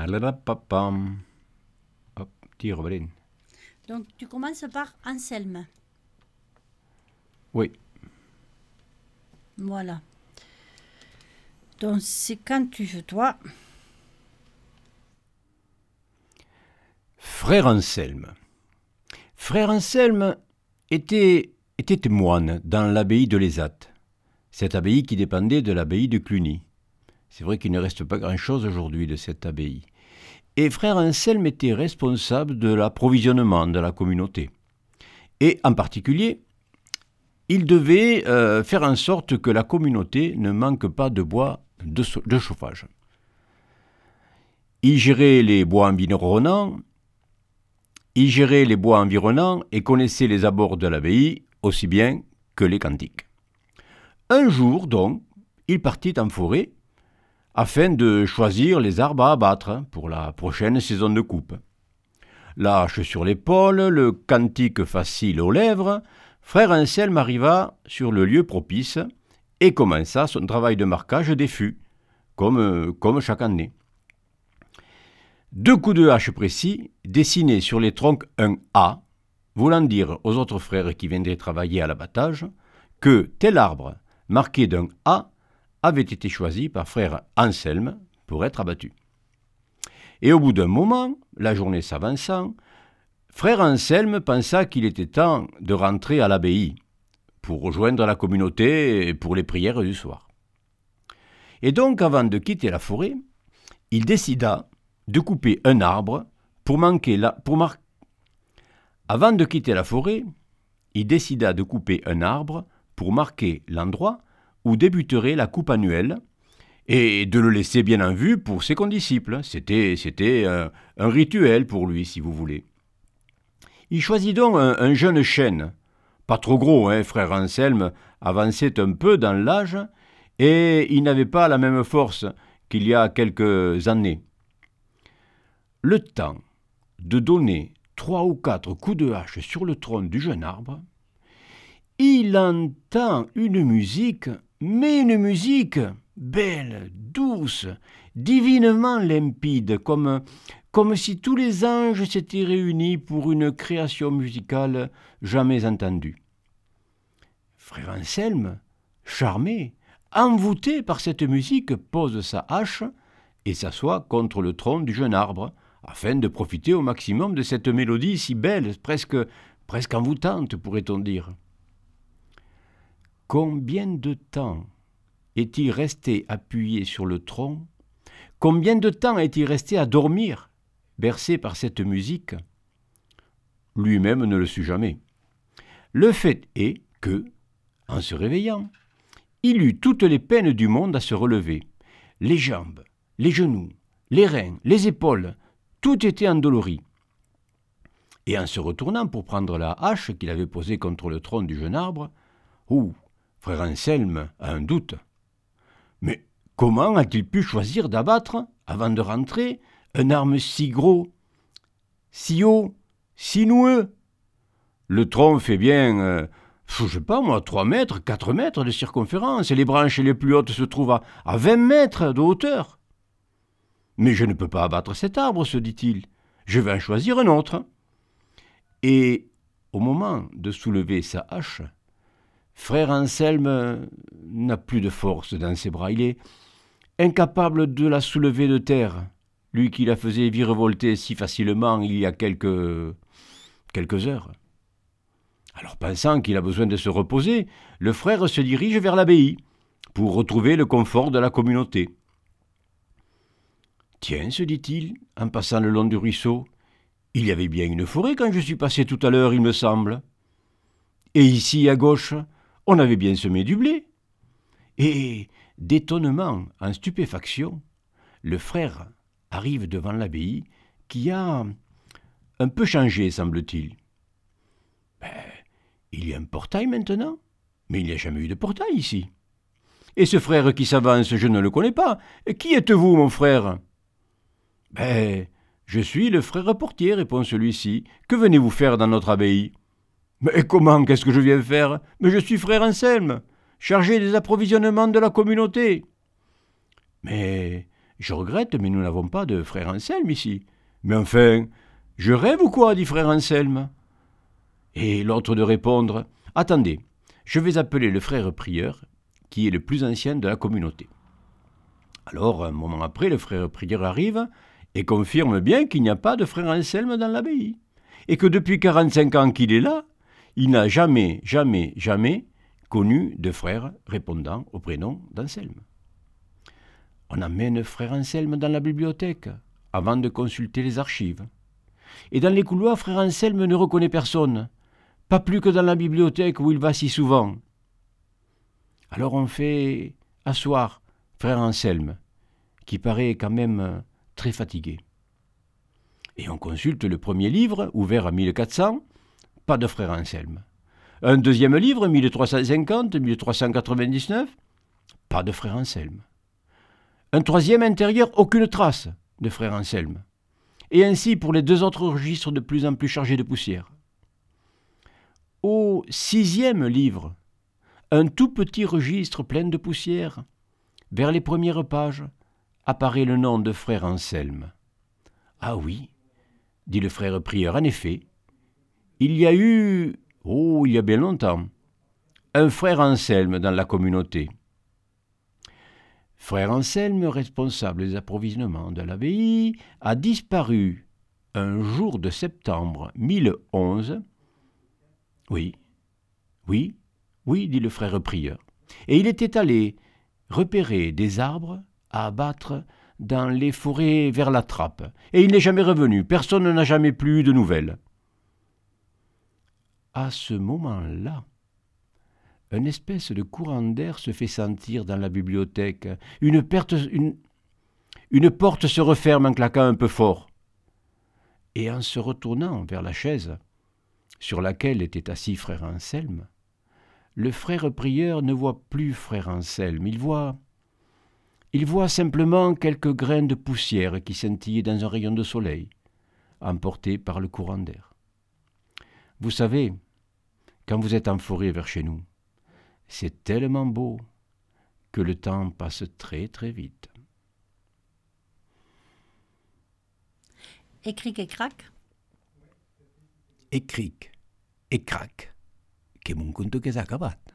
Papam. Hop, tire, Valérie. Donc, tu commences par Anselme. Oui. Voilà. Donc, c'est quand tu veux, toi. Frère Anselme. Frère Anselme était moine dans l'abbaye de Lézat, cette abbaye qui dépendait de l'abbaye de Cluny. C'est vrai qu'il ne reste pas grand-chose aujourd'hui de cette abbaye. Et frère Anselme était responsable de l'approvisionnement de la communauté. Et en particulier, il devait faire en sorte que la communauté ne manque pas de bois de chauffage. Il gérait les bois environnants, et connaissait les abords de l'abbaye aussi bien que les cantiques. Un jour, donc, il partit en forêt afin de choisir les arbres à abattre pour la prochaine saison de coupe. La hache sur l'épaule, le cantique facile aux lèvres, frère Anselme arriva sur le lieu propice et commença son travail de marquage des fûts, comme chaque année. 2 coups de hache précis dessinaient sur les troncs un A, voulant dire aux autres frères qui viendraient travailler à l'abattage que tel arbre, marqué d'un A, avait été choisi par frère Anselme pour être abattu. Et au bout d'un moment, la journée s'avançant, frère Anselme pensa qu'il était temps de rentrer à l'abbaye pour rejoindre la communauté pour les prières du soir. Et donc, avant de quitter la forêt, il décida de couper un arbre Avant de quitter la forêt, il décida de couper un arbre pour marquer l'endroit où débuterait la coupe annuelle et de le laisser bien en vue pour ses condisciples. C'était un rituel pour lui, si vous voulez. Il choisit donc un jeune chêne, pas trop gros, frère Anselme avançait un peu dans l'âge et il n'avait pas la même force qu'il y a quelques années. Le temps de donner 3 ou 4 coups de hache sur le tronc du jeune arbre, il entend une musique, mais une musique belle, douce, divinement limpide, comme si tous les anges s'étaient réunis pour une création musicale jamais entendue. Frère Anselme, charmé, envoûté par cette musique, pose sa hache et s'assoit contre le tronc du jeune arbre, afin de profiter au maximum de cette mélodie si belle, presque envoûtante, pourrait-on dire. Combien de temps est-il resté appuyé sur le tronc? Combien de temps est-il resté à dormir, bercé par cette musique? Lui-même ne le sut jamais. Le fait est que, en se réveillant, il eut toutes les peines du monde à se relever. Les jambes, les genoux, les reins, les épaules, tout était endolori. Et en se retournant pour prendre la hache qu'il avait posée contre le tronc du jeune arbre, frère Anselme a un doute. Mais comment a-t-il pu choisir d'abattre, avant de rentrer, un arbre si gros, si haut, si noueux? Le tronc fait bien, 3 mètres, 4 mètres de circonférence, et les branches les plus hautes se trouvent à 20 mètres de hauteur. Mais je ne peux pas abattre cet arbre, se dit-il. Je vais en choisir un autre. Et au moment de soulever sa hache, frère Anselme n'a plus de force dans ses bras. Il est incapable de la soulever de terre, lui qui la faisait virevolter si facilement il y a quelques heures. Alors pensant qu'il a besoin de se reposer, le frère se dirige vers l'abbaye pour retrouver le confort de la communauté. Tiens, se dit-il, en passant le long du ruisseau, il y avait bien une forêt quand je suis passé tout à l'heure, il me semble. Et ici, à gauche, on avait bien semé du blé. Et, d'étonnement en stupéfaction, le frère arrive devant l'abbaye qui a un peu changé, semble-t-il. Il y a un portail maintenant, mais il n'y a jamais eu de portail ici. Et ce frère qui s'avance, je ne le connais pas. Qui êtes-vous, mon frère ? Je suis le frère portier, répond celui-ci. Que venez-vous faire dans notre abbaye ? Mais comment, qu'est-ce que je viens faire ? Mais je suis frère Anselme, chargé des approvisionnements de la communauté. Mais Je regrette, mais nous n'avons pas de frère Anselme ici. » « Mais enfin, je rêve ou quoi ?» dit frère Anselme. Et l'autre de répondre, « Attendez, je vais appeler le frère prieur, qui est le plus ancien de la communauté. » Alors, un moment après, le frère prieur arrive et confirme bien qu'il n'y a pas de frère Anselme dans l'abbaye, et que depuis 45 ans qu'il est là, il n'a jamais connu de frère répondant au prénom d'Anselme. On amène frère Anselme dans la bibliothèque avant de consulter les archives. Et dans les couloirs, frère Anselme ne reconnaît personne, pas plus que dans la bibliothèque où il va si souvent. Alors on fait asseoir frère Anselme, qui paraît quand même très fatigué. Et on consulte le premier livre, ouvert à 1400, pas de frère Anselme. Un deuxième livre, 1350, 1399, pas de frère Anselme. Un troisième intérieur, aucune trace de frère Anselme. Et ainsi pour les deux autres registres de plus en plus chargés de poussière. Au 6e livre, un tout petit registre plein de poussière. Vers les premières pages apparaît le nom de frère Anselme. « Ah oui, » dit le frère prieur, « en effet, il y a eu, il y a bien longtemps, un frère Anselme dans la communauté. » Frère Anselme, responsable des approvisionnements de l'abbaye, a disparu un jour de septembre 1011. « Oui, dit le frère prieur. Et il était allé repérer des arbres à abattre dans les forêts vers la Trappe. Et il n'est jamais revenu. Personne n'a jamais plus eu de nouvelles. » À ce moment-là, une espèce de courant d'air se fait sentir dans la bibliothèque. Une porte se referme en claquant un peu fort. Et en se retournant vers la chaise sur laquelle était assis frère Anselme, le frère prieur ne voit plus frère Anselme. Il voit simplement quelques grains de poussière qui scintillaient dans un rayon de soleil, emportés par le courant d'air. Vous savez, quand vous êtes en forêt vers chez nous, c'est tellement beau que le temps passe très très vite. Écric et crac. Écric et crac, que mon conte que s'ha acabat.